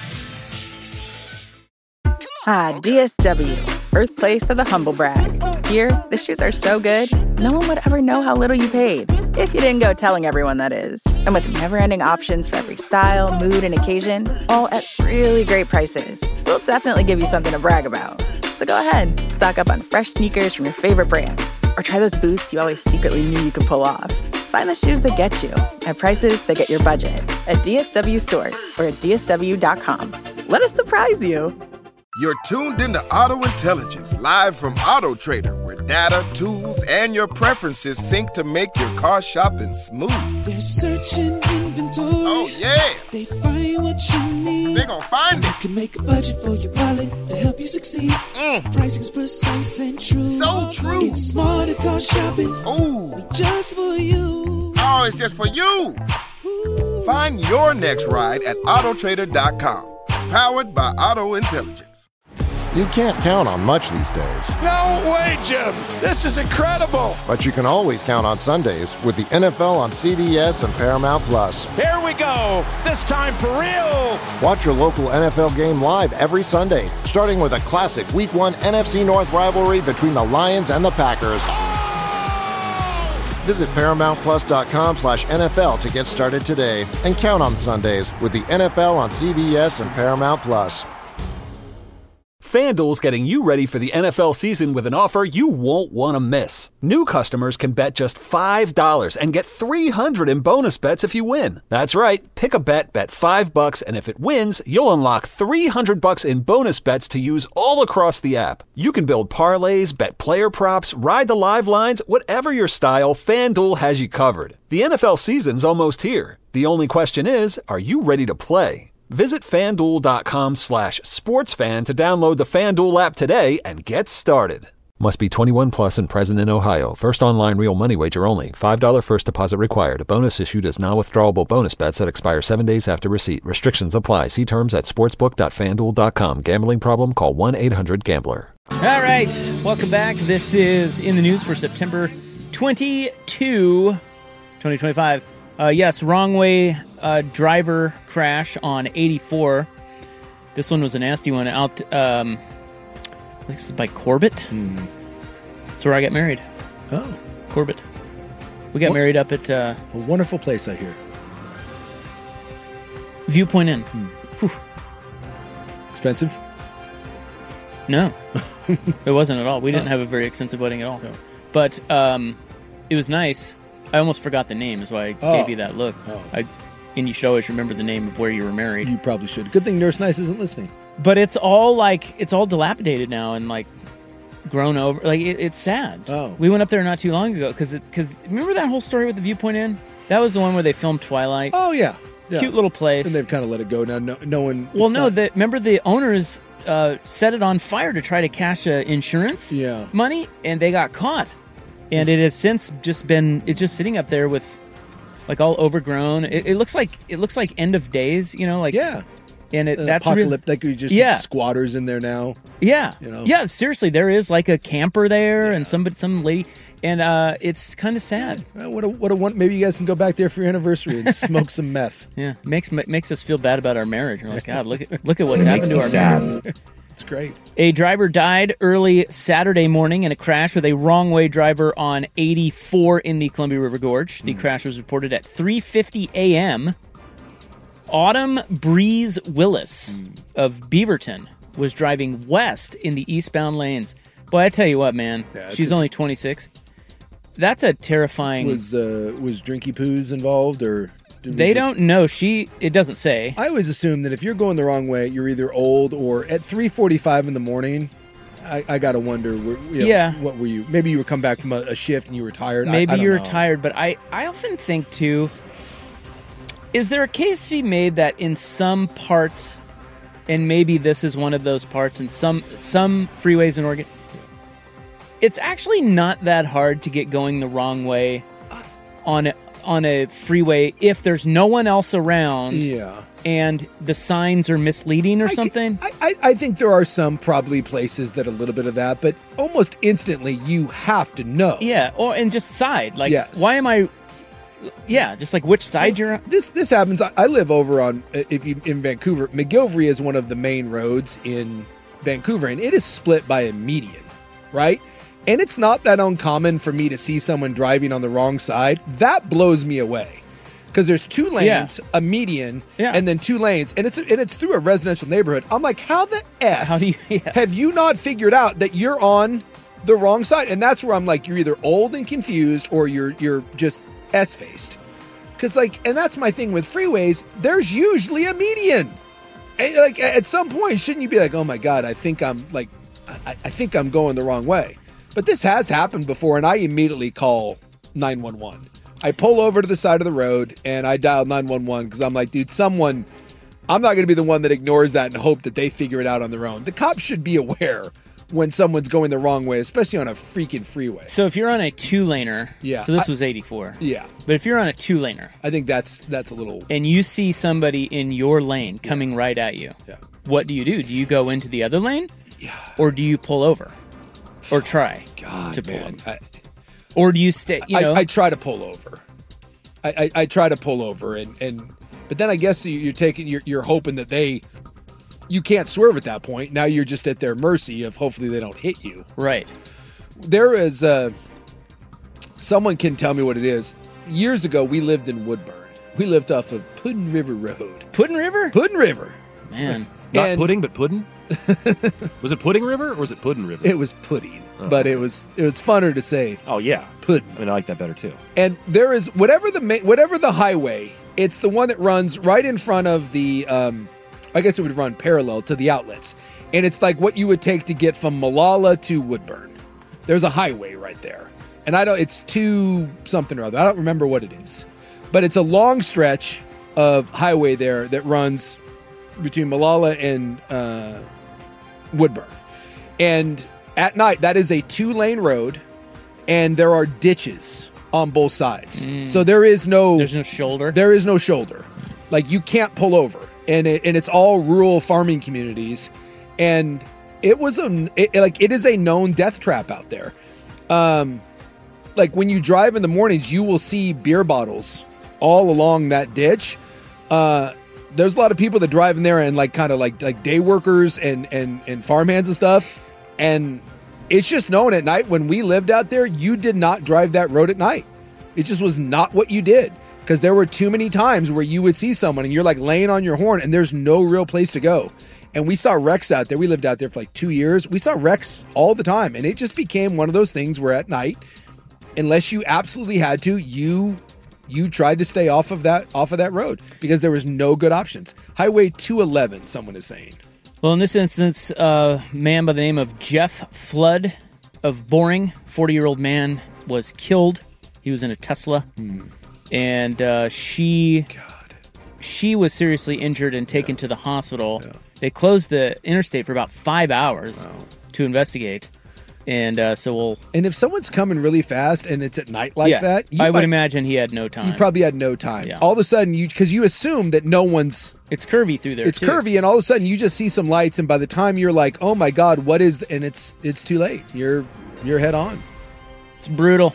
Speaker 19: DSW, birthplace of the humble brag. Here, the shoes are so good, no one would ever know how little you paid. If you didn't go telling everyone, that is. And with never-ending options for every style, mood, and occasion, all at really great prices, we'll definitely give you something to brag about. So go ahead, stock up on fresh sneakers from your favorite brands, or try those boots you always secretly knew you could pull off. Find the shoes that get you at prices that get your budget at DSW stores or at DSW.com. Let us surprise you.
Speaker 5: You're tuned into Auto Intelligence, live from Auto Trader, where data, tools, and your preferences sync to make your car shopping smooth.
Speaker 6: They're searching inventory.
Speaker 5: Oh, yeah.
Speaker 6: They find what you need.
Speaker 5: They're gonna find it.
Speaker 6: You can make a budget for your wallet to help you succeed. Pricing's precise and true.
Speaker 5: So true.
Speaker 6: It's smarter car shopping.
Speaker 5: Ooh.
Speaker 6: Just for you.
Speaker 5: Oh, it's just for you. Ooh. Find your next ride at autotrader.com. Powered by Auto Intelligence.
Speaker 20: You can't count on much these days.
Speaker 8: No way, Jim. This is incredible.
Speaker 20: But you can always count on Sundays with the NFL on CBS and Paramount Plus.
Speaker 8: Here we go. This time for real.
Speaker 20: Watch your local NFL game live every Sunday, starting with a classic Week 1 NFC North rivalry between the Lions and the Packers. Visit ParamountPlus.com/NFL to get started today and count on Sundays with the NFL on CBS and Paramount Plus.
Speaker 21: FanDuel's getting you ready for the NFL season with an offer you won't want to miss. New customers can bet just $5 and get $300 in bonus bets if you win. That's right. Pick a bet $5, and if it wins, you'll unlock $300 in bonus bets to use all across the app. You can build parlays, bet player props, ride the live lines, whatever your style, FanDuel has you covered. The NFL season's almost here. The only question is, are you ready to play? Visit FanDuel.com/sportsfan to download the FanDuel app today and get started. Must be 21 plus and present in Ohio. First online real money wager only. $5 first deposit required. Bonus issued as non-withdrawable bonus bets that expire 7 days after receipt. Restrictions apply. See terms at sportsbook.fanduel.com. Gambling problem? Call 1-800-GAMBLER.
Speaker 9: All right. Welcome back. This is In the News for September 22, 2025. Yes, wrong way driver crash on 84. This one was a nasty one out, I think this is by Corbett. That's where I got married.
Speaker 10: Oh.
Speaker 9: Corbett. We got married up at...
Speaker 10: a wonderful place, I hear.
Speaker 9: Viewpoint Inn.
Speaker 10: Expensive?
Speaker 9: No. It wasn't at all. We didn't have a very expensive wedding at all. No. But it was nice. I almost forgot the name, is why I gave you that look. And you should always remember the name of where you were married.
Speaker 10: You probably should. Good thing Nurse Nice isn't listening.
Speaker 9: But it's all dilapidated now and grown over. It's sad.
Speaker 10: Oh.
Speaker 9: We went up there not too long ago because remember that whole story with the Viewpoint Inn? That was the one where they filmed Twilight.
Speaker 10: Oh yeah.
Speaker 9: Cute little place.
Speaker 10: And they've kind of let it go now. No one.
Speaker 9: Well, no. Remember the owners set it on fire to try to cash insurance money, and they got caught. And it has since just sitting up there with all overgrown. It looks like end of days,
Speaker 10: Yeah.
Speaker 9: And that's
Speaker 10: apocalyptic. Like you just see squatters in there now.
Speaker 9: Yeah,
Speaker 10: you know?
Speaker 9: Yeah. Seriously, there is like a camper there, and some lady, and it's kind of sad.
Speaker 10: What a maybe you guys can go back there for your anniversary and smoke some meth.
Speaker 9: Yeah, makes us feel bad about our marriage. We're like, God, look at what's happened to our marriage.
Speaker 10: It's great.
Speaker 9: A driver died early Saturday morning in a crash with a wrong-way driver on 84 in the Columbia River Gorge. The crash was reported at 3:50 a.m. Autumn Breeze Willis of Beaverton was driving west in the eastbound lanes. Boy, I tell you what, man, she's only 26. That's a terrifying...
Speaker 10: Was Drinky Poos involved, or...
Speaker 9: They don't know. It doesn't say.
Speaker 10: I always assume that if you're going the wrong way, you're either old or at 3:45 in the morning. I gotta wonder. What were you? Maybe you were come back from a shift and you were tired.
Speaker 9: Maybe
Speaker 10: I
Speaker 9: you were
Speaker 10: know.
Speaker 9: tired, but I often think too. Is there a case to be made that in some parts, and maybe this is one of those parts, in some freeways in Oregon, it's actually not that hard to get going the wrong way on a freeway if there's no one else around and the signs are misleading or something?
Speaker 10: I think there are some probably places that a little bit of that, but almost instantly you have to know.
Speaker 9: Yeah, and just side. Like, why am I... Yeah, just like which side you're on.
Speaker 10: This happens. I live over on, in Vancouver. McGilvery is one of the main roads in Vancouver, and it is split by a median, right? And it's not that uncommon for me to see someone driving on the wrong side. That blows me away. Because there's 2 lanes, a median, and then 2 lanes, and it's through a residential neighborhood. I'm like, how the F have you not figured out that you're on the wrong side? And that's where I'm like, you're either old and confused or you're just S-faced. Because and that's my thing with freeways, there's usually a median. And like at some point, shouldn't you be like, oh my God, I think I'm going the wrong way. But this has happened before, and I immediately call 911. I pull over to the side of the road, and I dial 911 because I'm like, dude, I'm not going to be the one that ignores that and hope that they figure it out on their own. The cops should be aware when someone's going the wrong way, especially on a freaking freeway.
Speaker 9: So if you're on a 2-laner, so this was 84.
Speaker 10: Yeah.
Speaker 9: But if you're on a 2-laner.
Speaker 10: I think that's a little...
Speaker 9: And you see somebody in your lane coming right at you.
Speaker 10: Yeah.
Speaker 9: What do? Do you go into the other lane? Yeah. Or do you pull over? Or try to pull over? Or do you stay?
Speaker 10: I try to pull over. I try to pull over, but then I guess you're hoping that you can't swerve at that point. Now you're just at their mercy of hopefully they don't hit you.
Speaker 9: Right.
Speaker 10: There is someone can tell me what it is. Years ago, we lived in Woodburn. We lived off of Puddin River Road.
Speaker 9: Puddin River?
Speaker 10: Puddin River.
Speaker 9: Man.
Speaker 11: Not pudding, but puddin'? Was it Pudding River or was it Puddin River?
Speaker 10: It was pudding, but it was funner to say.
Speaker 11: Oh yeah,
Speaker 10: pudding.
Speaker 11: I mean, I like that better too.
Speaker 10: And there is whatever the highway, it's the one that runs right in front of the. I guess it would run parallel to the outlets, and it's like what you would take to get from Molalla to Woodburn. There's a highway right there, and it's 2 something or other. I don't remember what it is, but it's a long stretch of highway there that runs between Molalla and Woodburn. And at night, that is a 2-lane road, and there are ditches on both sides. So there's no
Speaker 9: shoulder.
Speaker 10: There is no shoulder. Like you can't pull over, and it's all rural farming communities, and it is a known death trap out there. Like when you drive in the mornings, you will see beer bottles all along that ditch. There's a lot of people that drive in there and kind of day workers and farmhands and stuff. And it's just known at night when we lived out there, you did not drive that road at night. It just was not what you did, because there were too many times where you would see someone and you're laying on your horn and there's no real place to go. And we saw wrecks out there. We lived out there for 2 years. We saw wrecks all the time. And it just became one of those things where at night, unless you absolutely had to, you tried to stay off of that road because there was no good options. Highway 211, someone is saying.
Speaker 9: Well, in this instance, a man by the name of Jeff Flood of Boring, 40-year-old man, was killed. He was in a Tesla. And she was seriously injured and taken to the hospital. Yeah. They closed the interstate for about 5 hours to investigate. And so we'll.
Speaker 10: And if someone's coming really fast and it's at night like that,
Speaker 9: I would imagine he had no time.
Speaker 10: He probably had no time.
Speaker 9: Yeah.
Speaker 10: All of a sudden, because you assume that no one's.
Speaker 9: It's curvy through there.
Speaker 10: It's curvy, and all of a sudden you just see some lights, and by the time you're like, "Oh my God, what is?" And it's too late. You're head on.
Speaker 9: It's brutal.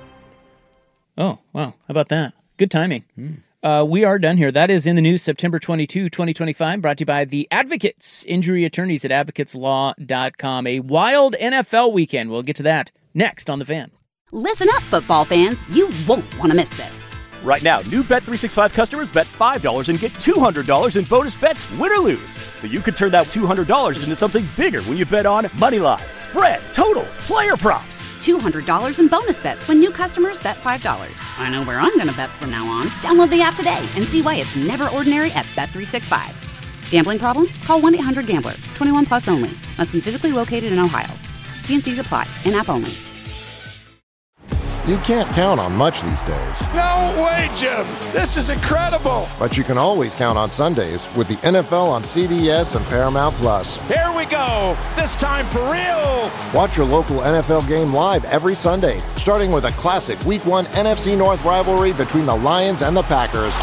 Speaker 9: Oh wow! How about that? Good timing. We are done here. That is in the news, September 22, 2025, brought to you by the Advocates, injury attorneys at advocateslaw.com. A wild NFL weekend. We'll get to that next on The Fan.
Speaker 1: Listen up, football fans. You won't want to miss this.
Speaker 2: Right now, new Bet365 customers bet $5 and get $200 in bonus bets, win or lose. So you could turn that $200 into something bigger when you bet on money line, spread, totals, player props.
Speaker 1: $200 in bonus bets when new customers bet $5. I know where I'm going to bet from now on. Download the app today and see why it's never ordinary at Bet365. Gambling problem? Call 1-800-GAMBLER. 21 plus only. Must be physically located in Ohio. T&Cs apply. In-app only.
Speaker 20: You can't count on much these days.
Speaker 15: No way, Jim. This is incredible.
Speaker 20: But you can always count on Sundays with the NFL on CBS and Paramount Plus.
Speaker 15: Here we go. This time for real.
Speaker 20: Watch your local NFL game live every Sunday, starting with a classic Week 1 NFC North rivalry between the Lions and the Packers.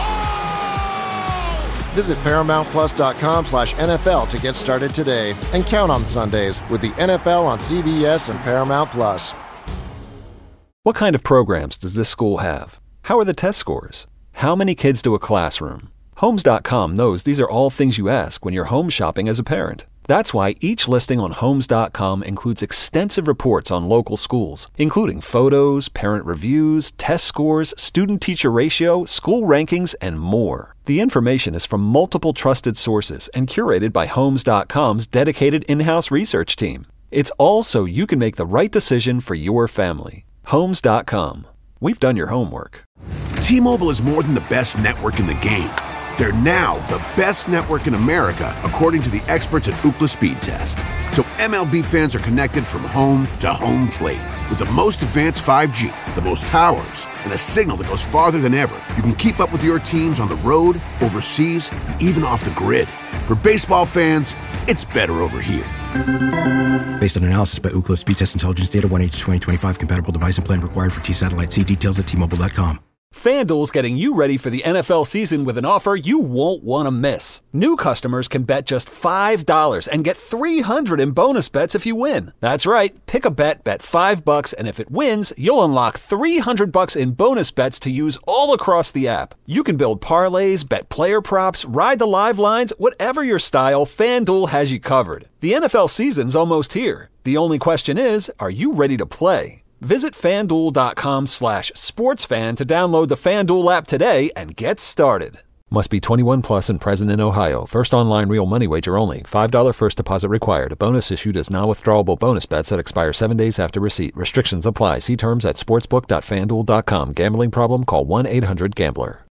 Speaker 20: Visit ParamountPlus.com/NFL to get started today and count on Sundays with the NFL on CBS and Paramount Plus.
Speaker 21: What kind of programs does this school have? How are the test scores? How many kids do a classroom? Homes.com knows these are all things you ask when you're home shopping as a parent. That's why each listing on Homes.com includes extensive reports on local schools, including photos, parent reviews, test scores, student-teacher ratio, school rankings, and more. The information is from multiple trusted sources and curated by Homes.com's dedicated in-house research team. It's all so you can make the right decision for your family. Homes.com. We've done your homework.
Speaker 3: T-Mobile is more than the best network in the game. They're now the best network in America, according to the experts at Ookla Speed Test. So MLB fans are connected from home to home plate. With the most advanced 5G, the most towers, and a signal that goes farther than ever, you can keep up with your teams on the road, overseas, and even off the grid. For baseball fans, it's better over here.
Speaker 22: Based on analysis by Ookla Speed Test Intelligence Data, 1H2025 compatible device and plan required for T-Satellite. See details at T-Mobile.com.
Speaker 21: FanDuel's getting you ready for the NFL season with an offer you won't want to miss. New customers can bet just $5 and get $300 in bonus bets if you win. That's right. Pick a bet $5, and if it wins, you'll unlock $300 in bonus bets to use all across the app. You can build parlays, bet player props, ride the live lines, whatever your style, FanDuel has you covered. The NFL season's almost here. The only question is, are you ready to play? Visit FanDuel.com/sportsfan to download the FanDuel app today and get started. Must be 21 plus and present in Ohio. First online real money wager only. $5 first deposit required. A bonus issued as non-withdrawable bonus bets that expire 7 days after receipt. Restrictions apply. See terms at sportsbook.fanduel.com. Gambling problem? Call 1-800-GAMBLER.